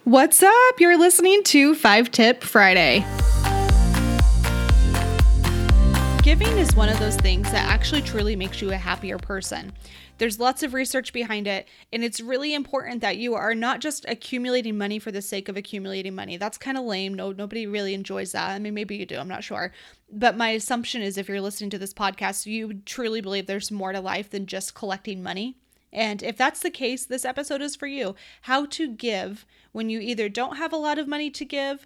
What's up? You're listening to 5 Tip Friday. Giving is one of those things that actually truly makes you a happier person. There's lots of research behind it, and it's really important that you are not just accumulating money for the sake of accumulating money. That's kind of lame. Nobody really enjoys that. I mean, maybe you do. I'm not sure. But my assumption is if you're listening to this podcast, you truly believe there's more to life than just collecting money. And if that's the case, this episode is for you. How to give when you either don't have a lot of money to give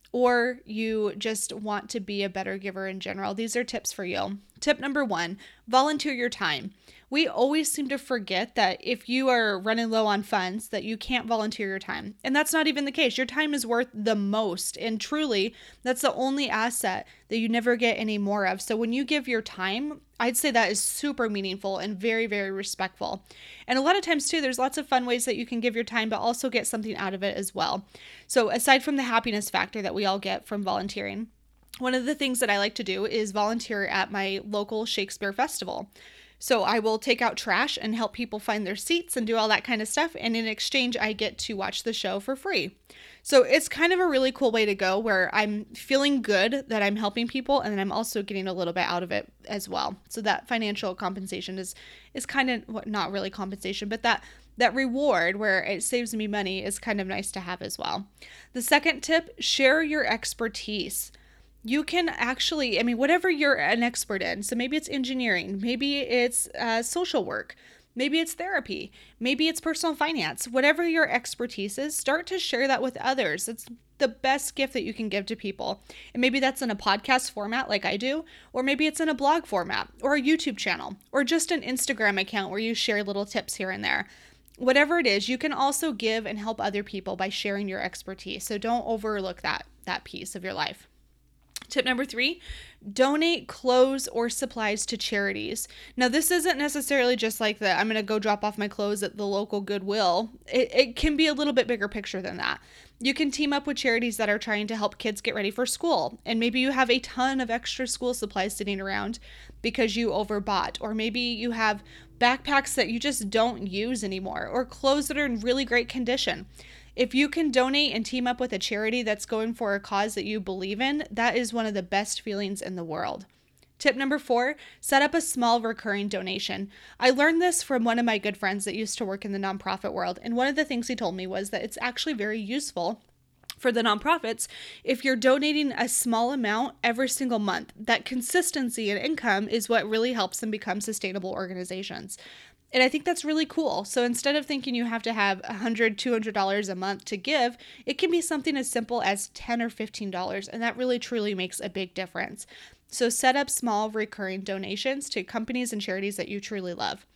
or you just want to be a better giver in general. These are tips for you. Tip number 1, volunteer your time. We always seem to forget that if you are running low on funds, that you can't volunteer your time. And that's not even the case. Your time is worth the most. And truly, that's the only asset that you never get any more of. So when you give your time, I'd say that is super meaningful and very, very respectful. And a lot of times too, there's lots of fun ways that you can give your time, but also get something out of it as well. So aside from the happiness factor that we all get from volunteering, one of the things that I like to do is volunteer at my local Shakespeare festival. So I will take out trash and help people find their seats and do all that kind of stuff. And in exchange, I get to watch the show for free. So it's kind of a really cool way to go where I'm feeling good that I'm helping people and then I'm also getting a little bit out of it as well. So that financial compensation is kind of not really compensation, but that reward where it saves me money is kind of nice to have as well. The second tip, share your expertise. You can actually, whatever you're an expert in, so maybe it's engineering, maybe it's social work, maybe it's therapy, maybe it's personal finance, whatever your expertise is, start to share that with others. It's the best gift that you can give to people. And maybe that's in a podcast format like I do, or maybe it's in a blog format or a YouTube channel or just an Instagram account where you share little tips here and there. Whatever it is, you can also give and help other people by sharing your expertise. So don't overlook that piece of your life. Tip number 3, donate clothes or supplies to charities. Now, this isn't necessarily just like I'm going to go drop off my clothes at the local Goodwill. It can be a little bit bigger picture than that. You can team up with charities that are trying to help kids get ready for school. And maybe you have a ton of extra school supplies sitting around because you overbought. Or maybe you have backpacks that you just don't use anymore or clothes that are in really great condition. If you can donate and team up with a charity that's going for a cause that you believe in, that is one of the best feelings in the world. Tip number 4, set up a small recurring donation. I learned this from one of my good friends that used to work in the nonprofit world. And one of the things he told me was that it's actually very useful for the nonprofits if you're donating a small amount every single month. That consistency in income is what really helps them become sustainable organizations. And I think that's really cool. So instead of thinking you have to have $100, $200 a month to give, it can be something as simple as $10 or $15. And that really truly makes a big difference. So set up small recurring donations to companies and charities that you truly love.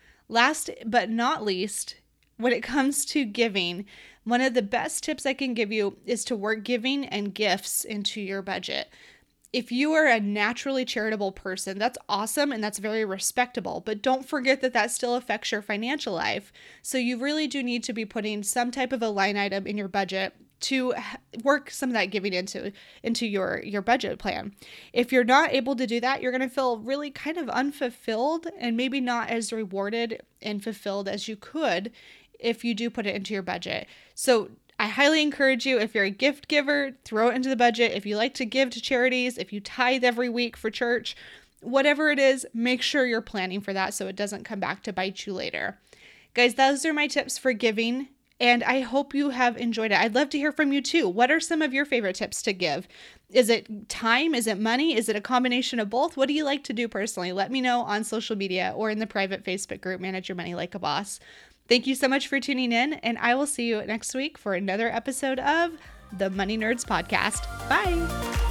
Last but not least, when it comes to giving, one of the best tips I can give you is to work giving and gifts into your budget. If you are a naturally charitable person, that's awesome and that's very respectable, but don't forget that still affects your financial life. So you really do need to be putting some type of a line item in your budget to work some of that giving into your budget plan. If you're not able to do that, you're going to feel really kind of unfulfilled and maybe not as rewarded and fulfilled as you could if you do put it into your budget. So I highly encourage you, if you're a gift giver, throw it into the budget. If you like to give to charities, if you tithe every week for church, whatever it is, make sure you're planning for that so it doesn't come back to bite you later. Guys, those are my tips for giving, and I hope you have enjoyed it. I'd love to hear from you too. What are some of your favorite tips to give? Is it time? Is it money? Is it a combination of both? What do you like to do personally? Let me know on social media or in the private Facebook group, Manage Your Money Like a Boss. Thank you so much for tuning in, and I will see you next week for another episode of the Money Nerds Podcast. Bye.